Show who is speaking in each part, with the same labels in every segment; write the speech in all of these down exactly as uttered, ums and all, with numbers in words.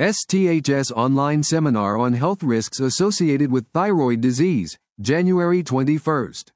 Speaker 1: S T H S Online Seminar on Health Risks Associated with Thyroid Disease, January twenty-first.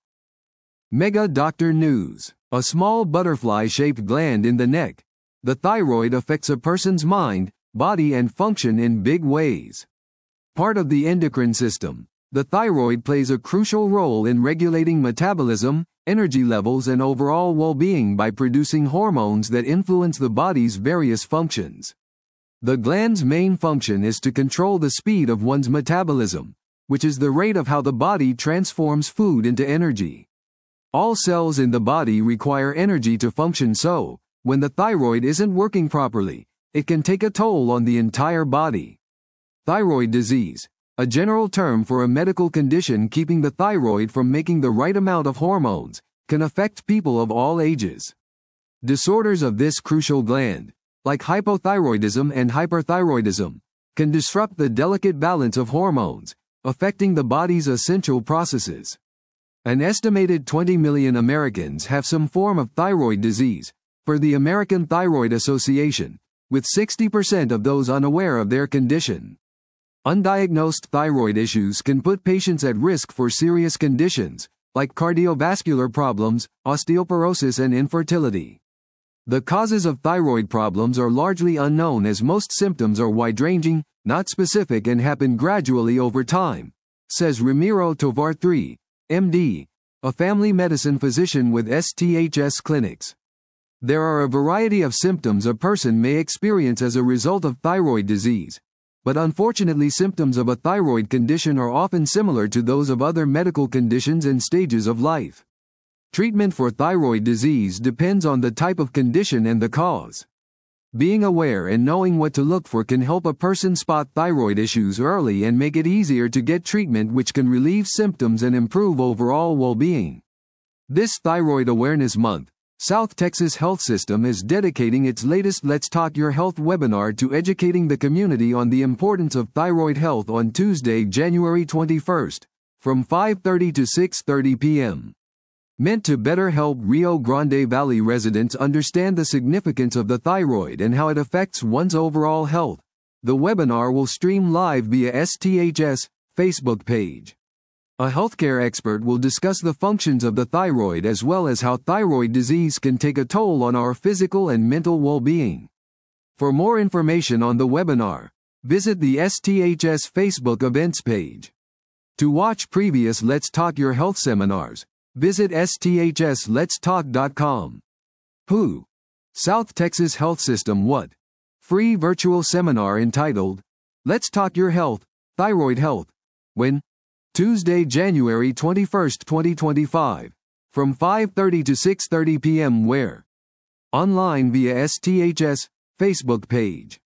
Speaker 1: Mega Doctor News. A small butterfly-shaped gland in the neck. The thyroid affects a person's mind, body and function in big ways. Part of the endocrine system, the thyroid plays a crucial role in regulating metabolism, energy levels and overall well-being by producing hormones that influence the body's various functions. The gland's main function is to control the speed of one's metabolism, which is the rate of how the body transforms food into energy. All cells in the body require energy to function, so, when the thyroid isn't working properly, it can take a toll on the entire body. Thyroid disease, a general term for a medical condition keeping the thyroid from making the right amount of hormones, can affect people of all ages. Disorders of this crucial gland, like hypothyroidism and hyperthyroidism, can disrupt the delicate balance of hormones, affecting the body's essential processes. An estimated twenty million Americans have some form of thyroid disease, per the American Thyroid Association, with sixty percent of those unaware of their condition. Undiagnosed thyroid issues can put patients at risk for serious conditions, like cardiovascular problems, osteoporosis and infertility. The causes of thyroid problems are largely unknown as most symptoms are wide-ranging, not specific and happen gradually over time, says Ramiro Tovar the third, M D, a family medicine physician with S T H S clinics. There are a variety of symptoms a person may experience as a result of thyroid disease, but unfortunately symptoms of a thyroid condition are often similar to those of other medical conditions and stages of life. Treatment for thyroid disease depends on the type of condition and the cause. Being aware and knowing what to look for can help a person spot thyroid issues early and make it easier to get treatment which can relieve symptoms and improve overall well-being. This Thyroid Awareness Month, South Texas Health System is dedicating its latest Let's Talk Your Health webinar to educating the community on the importance of thyroid health on Tuesday, January twenty-first, from five thirty to six thirty p m Meant to better help Rio Grande Valley residents understand the significance of the thyroid and how it affects one's overall health, the webinar will stream live via S T H S Facebook page. A healthcare expert will discuss the functions of the thyroid as well as how thyroid disease can take a toll on our physical and mental well-being. For more information on the webinar, visit the S T H S Facebook events page. To watch previous Let's Talk Your Health seminars, visit S T H S lets talk dot com. Who? South Texas Health System What? Free virtual seminar entitled, Let's Talk Your Health, Thyroid Health. When? Tuesday, January twenty-first, twenty twenty-five. From five thirty to six thirty p m Where? Online via S T H S Facebook page.